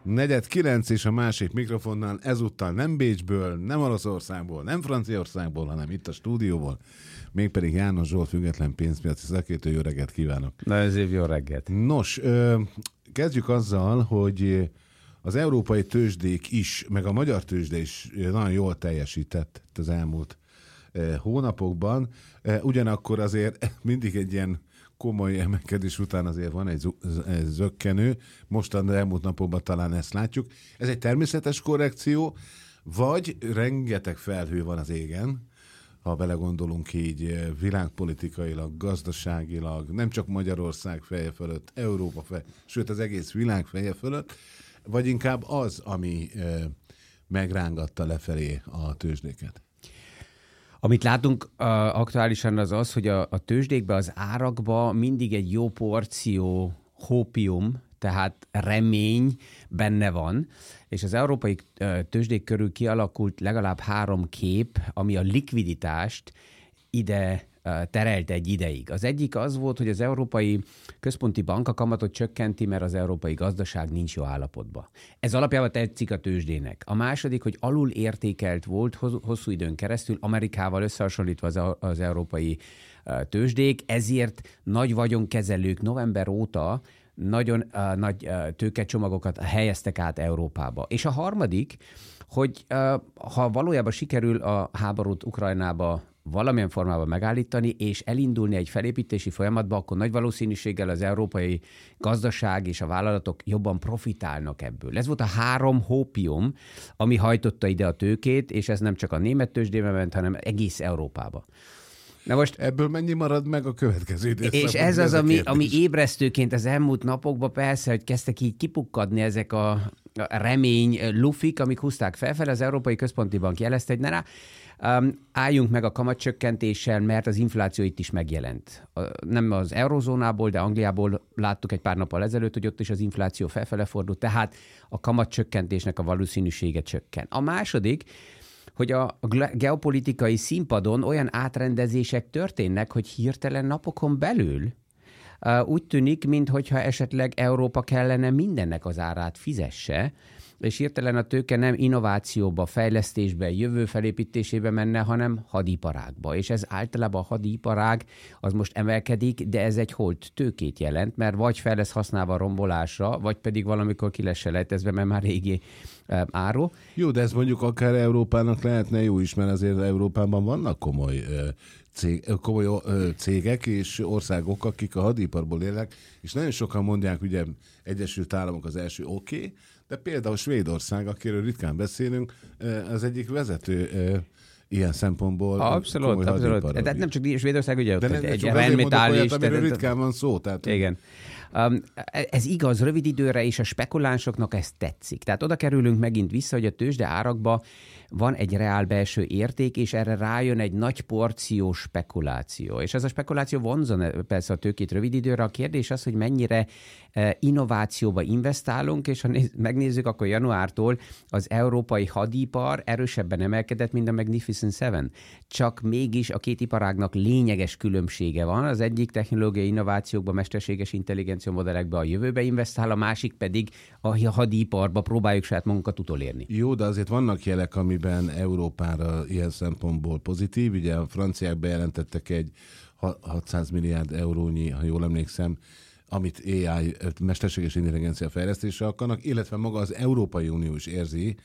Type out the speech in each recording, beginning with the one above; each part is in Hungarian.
4:09 és a másik mikrofonnál ezúttal nem Bécsből, nem Oroszországból, nem Franciaországból, hanem itt a stúdióból. Mégpedig János Zsolt, független pénzpiaci szakértő. Jó reggelt kívánok! Nagyon szép jó reggelt! Nos, kezdjük azzal, hogy az európai tőzsdék is, meg a magyar tőzsde is nagyon jól teljesített az elmúlt hónapokban. Ugyanakkor azért mindig egy ilyen komoly emelkedés után azért van egy zökkenő. Mostan elmúlt napokban talán ezt látjuk. Ez egy természetes korrekció, vagy rengeteg felhő van az égen, ha belegondolunk így világpolitikailag, gazdaságilag, nem csak Magyarország feje fölött, Európa feje, sőt az egész világ feje fölött, vagy inkább az, ami megrángatta lefelé a tőzsdéket? Amit látunk aktuálisan az, hogy a tőzsdékbe, az árakba mindig egy jó porció hópium, tehát remény benne van, és az európai tőzsdék körül kialakult legalább 3 kép, ami a likviditást ide terelte egy ideig. Az egyik az volt, hogy az Európai Központi Bank a kamatot csökkenti, mert az európai gazdaság nincs jó állapotban. Ez alapjában tetszik a tőzsdének. A második, hogy alul értékelt volt hosszú időn keresztül, Amerikával összehasonlítva az európai tőzsdék, ezért nagy vagyonkezelők november óta nagyon nagy tőkecsomagokat helyeztek át Európába. És a harmadik, hogy ha valójában sikerül a háborút Ukrajnába valamilyen formában megállítani, és elindulni egy felépítési folyamatba, akkor nagy valószínűséggel az európai gazdaság és a vállalatok jobban profitálnak ebből. Ez volt a 3 hópium, ami hajtotta ide a tőkét, és ez nem csak a német tőzsdébe ment, hanem egész Európába. Na most, ebből mennyi marad meg a következő időszakban? És ez az, ami ébresztőként az elmúlt napokban persze, hogy kezdtek így kipukkadni ezek a remény lufik, amik húzták felfel. Az Európai Központi Bank jelezte, hogy álljunk meg a kamatcsökkentéssel, mert az infláció itt is megjelent. Nem az eurozónából, de Angliából láttuk egy pár nappal ezelőtt, hogy ott is az infláció felfele fordult, tehát a kamatcsökkentésnek a valószínűsége csökken. A második, hogy a geopolitikai színpadon olyan átrendezések történnek, hogy hirtelen napokon belül úgy tűnik, minthogyha esetleg Európa kellene mindennek az árát fizesse, és hirtelen a tőke nem innovációba, fejlesztésbe, jövő felépítésébe menne, hanem hadiparágba. És ez általában a hadiparág az most emelkedik, de ez egy holt tőkét jelent, mert vagy fel lesz használva a rombolásra, vagy pedig valamikor ki lesz selejtezve, mert már régi áru. Jó, de ez mondjuk akár Európának lehetne jó is, mert azért Európában vannak komoly cégek és országok, akik a hadiparból élnek, és nagyon sokan mondják, ugye Egyesült Államok az első oké, de például Svédország, akiről ritkán beszélünk, az egyik vezető ilyen szempontból. Abszolút. Tehát nem csak Svédország, ugye ott egy Rheinmetall is. Amiről ritkán van szó. Tehát... Igen. Ez igaz, rövid időre, és a spekulánsoknak ez tetszik. Tehát oda kerülünk megint vissza, hogy a tőzsde árakba van egy reál belső érték, és erre rájön egy nagy porció spekuláció. És ez a spekuláció vonzon persze a tőkét rövid időre. A kérdés az, hogy mennyire innovációba investálunk, és ha megnézzük, akkor januártól az európai hadipar erősebben emelkedett, mint a Magnificent Seven. Csak mégis a két iparágnak lényeges különbsége van. Az egyik technológiai innovációkba, mesterséges intelligencia modellekbe a jövőbe investál, a másik pedig a hadiparba próbáljuk saját magunkat utolérni. Jó, de azért vannak jelek, amiben Európára ilyen szempontból pozitív. Ugye a franciák bejelentettek egy 600 milliárd eurónyi, ha jól emlékszem, amit AI, mesterséges intelligencia fejlesztésre akarnak, illetve maga az Európai Unió is érzi,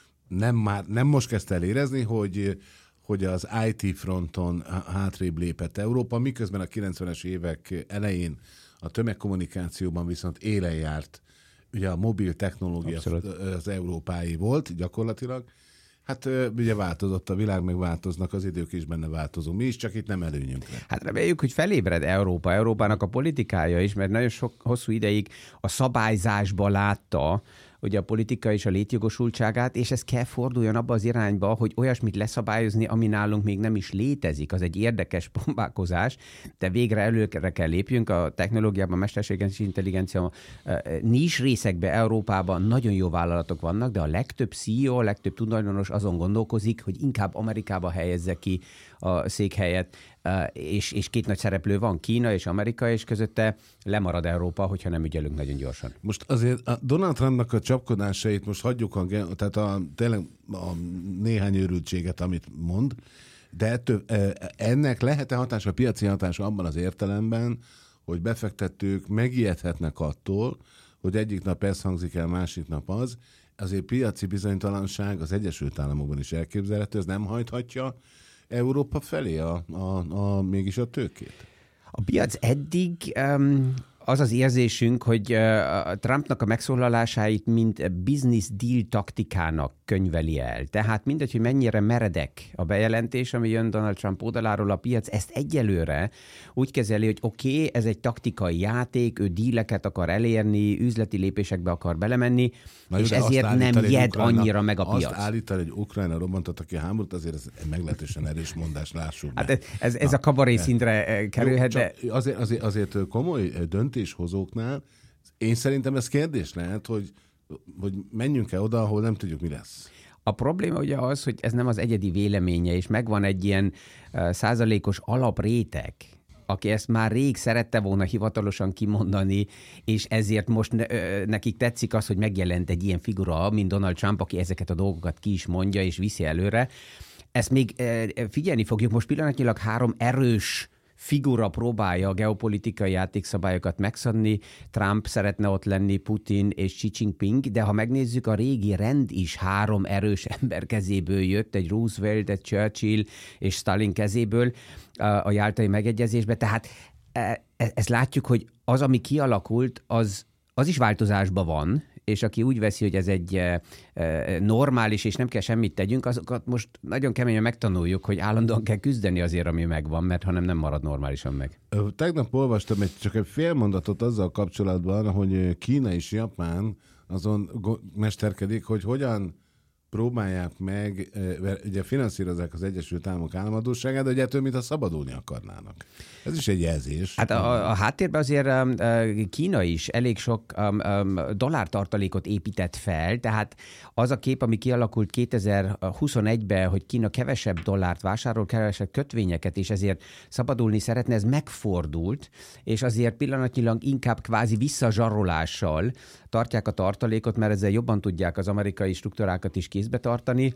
nem most kezdte el érezni, hogy az IT fronton hátrébb lépett Európa, miközben a 90-es évek elején a tömegkommunikációban viszont élen járt. Ugye a mobil technológia az európai volt gyakorlatilag. Hát ugye változott a világ, meg változnak az idők is, benne változunk. Mi is, csak itt nem előnyünkre. Hát reméljük, hogy felébred Európának a politikája is, mert nagyon hosszú ideig a szabályzásba látta ugye a politika és a létjogosultságát, és ez kell forduljon abba az irányba, hogy olyasmit leszabályozni, ami nálunk még nem is létezik. Az egy érdekes próbálkozás, de végre előre kell lépjünk. A technológiában, a mesterséges intelligencia nis részekben Európában nagyon jó vállalatok vannak, de a legtöbb CEO, a legtöbb tulajdonos azon gondolkozik, hogy inkább Amerikába helyezze ki a székhelyet. és két nagy szereplő van, Kína és Amerika, és közötte lemarad Európa, hogyha nem ügyelünk nagyon gyorsan. Most azért a Donald Trumpnak a csapkodásait most hagyjuk, tehát tényleg a néhány őrültséget, amit mond, de ennek lehet-e hatása, piaci hatása abban az értelemben, hogy befektetők megijedhetnek attól, hogy egyik nap ez hangzik el, másik nap az, azért piaci bizonytalanság az Egyesült Államokban is elképzelhető, ez nem hajthatja Európa felé mégis a tőkét? A piac eddig az az érzésünk, hogy Trumpnak a megszólalásáit mind business deal taktikának könyveli el. Tehát mindegy, hogy mennyire meredek a bejelentés, ami jön Donald Trump oldaláról, a piac ezt egyelőre úgy kezeli, hogy oké, ez egy taktikai játék, ő díleket akar elérni, üzleti lépésekbe akar belemenni, és ezért nem jed annyira meg a piac. Azt állítani, hogy Ukrajna robbantotta ki a háborút, azért ez meglehetősen erős mondás, lássuk be. Hát ez a kabaré szintre kerülhet, de... Azért komoly döntéshozóknál én szerintem ez kérdés lehet, hogy menjünk-e oda, ahol nem tudjuk, mi lesz. A probléma ugye az, hogy ez nem az egyedi véleménye, és megvan egy ilyen százalékos alapréteg, aki ezt már rég szerette volna hivatalosan kimondani, és ezért most nekik tetszik az, hogy megjelent egy ilyen figura, mint Donald Trump, aki ezeket a dolgokat ki is mondja, és viszi előre. Ezt még figyelni fogjuk. Most pillanatnyilag 3 erős figura próbálja a geopolitikai játékszabályokat megszabni. Trump szeretne ott lenni, Putin és Xi Jinping, de ha megnézzük, a régi rend is 3 erős ember kezéből jött, egy Roosevelt, egy Churchill és Stalin kezéből a jáltai megegyezésbe. Tehát ezt látjuk, hogy az, ami kialakult, az is változásban van, és aki úgy veszi, hogy ez egy normális, és nem kell semmit tegyünk, azokat most nagyon keményen megtanuljuk, hogy állandóan kell küzdeni azért, ami megvan, mert hanem nem marad normálisan meg. Tegnap olvastam csak egy fél mondatot azzal kapcsolatban, hogy Kína és Japán azon mesterkedik, hogy hogyan próbálják meg, ugye finanszírozzák az Egyesült Államok államadósságát, de ugye ettől mintha szabadulni akarnának. Ez is egy jelzés. Hát a háttérben azért Kína is elég sok dollártartalékot épített fel, tehát az a kép, ami kialakult 2021-ben, hogy Kína kevesebb dollárt vásárol, kevesebb kötvényeket, és ezért szabadulni szeretne, ez megfordult, és azért pillanatnyilag inkább kvázi visszazsarolással tartják a tartalékot, mert ezzel jobban tudják az amerikai struktúrákat is kézbe tartani.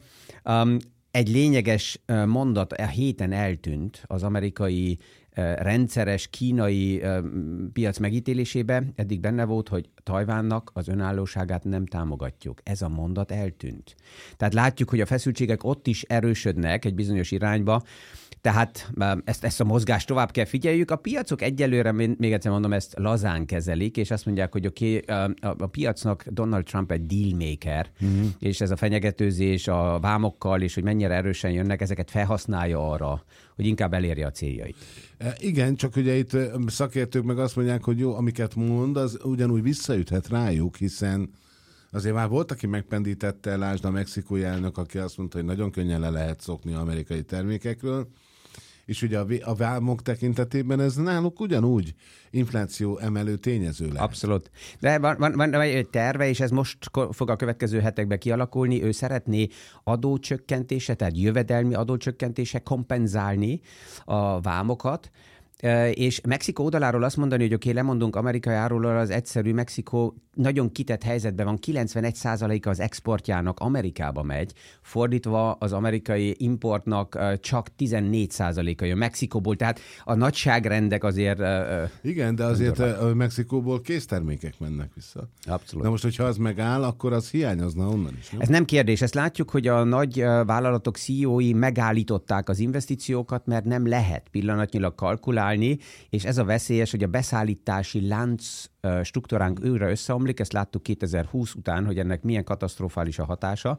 Egy lényeges mondat a héten eltűnt az amerikai rendszeres kínai piac megítélésébe. Eddig benne volt, hogy Tajvánnak az önállóságát nem támogatjuk. Ez a mondat eltűnt. Tehát látjuk, hogy a feszültségek ott is erősödnek egy bizonyos irányba, tehát ezt a mozgást tovább kell figyeljük. A piacok egyelőre, még egyszer mondom, ezt lazán kezelik, és azt mondják, hogy a piacnak Donald Trump egy dealmaker, és ez a fenyegetőzés a vámokkal, és hogy mennyire erősen jönnek, ezeket felhasználja arra, hogy inkább elérje a céljait. Igen, csak ugye itt szakértők meg azt mondják, hogy jó, amiket mond, az ugyanúgy visszaüthet rájuk, hiszen azért már volt, aki megpendítette, lásd a mexikói elnök, aki azt mondta, hogy nagyon könnyen le lehet szokni amerikai termékekről, és ugye a vámok tekintetében ez náluk ugyanúgy infláció emelő tényező lehet. Abszolút. De van egy terve, és ez most fog a következő hetekben kialakulni. Ő szeretné adócsökkentése, tehát jövedelmi adócsökkentése kompenzálni a vámokat, és Mexikó oldaláról azt mondani, hogy oké, lemondunk amerikai áruról, az egyszerű. Mexikó nagyon kitett helyzetben van, 91%-a az exportjának Amerikába megy, fordítva az amerikai importnak csak 14%-a jön Mexikóból, tehát a nagyságrendek azért... Igen, de azért Mexikóból késztermékek mennek vissza. Abszolút. De most, hogyha az megáll, akkor az hiányozna onnan is, nem? Ez nem kérdés, ezt látjuk, hogy a nagy vállalatok CEO-i megállították az investíciókat, mert nem lehet pillanatnyilag kalkulálni, és ez a veszélyes, hogy a beszállítási lánc struktúránk őre összeomlik, ezt láttuk 2020 után, hogy ennek milyen katasztrofális a hatása.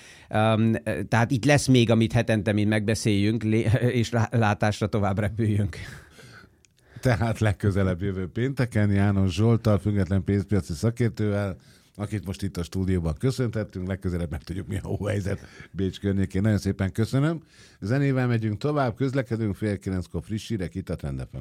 Tehát itt lesz még, amit hetente mind megbeszéljünk, és látásra tovább repüljünk. Tehát legközelebb jövő pénteken János Zsolttal, független pénzpiaci szakértővel, akit most itt a stúdióban köszöntettünk, legközelebb megtudjuk, mi a hóhelyzet Bécs környékén. Nagyon szépen köszönöm. Zenével megyünk tovább, közlekedünk, 8:30-kor friss hírek itt a Trend FM.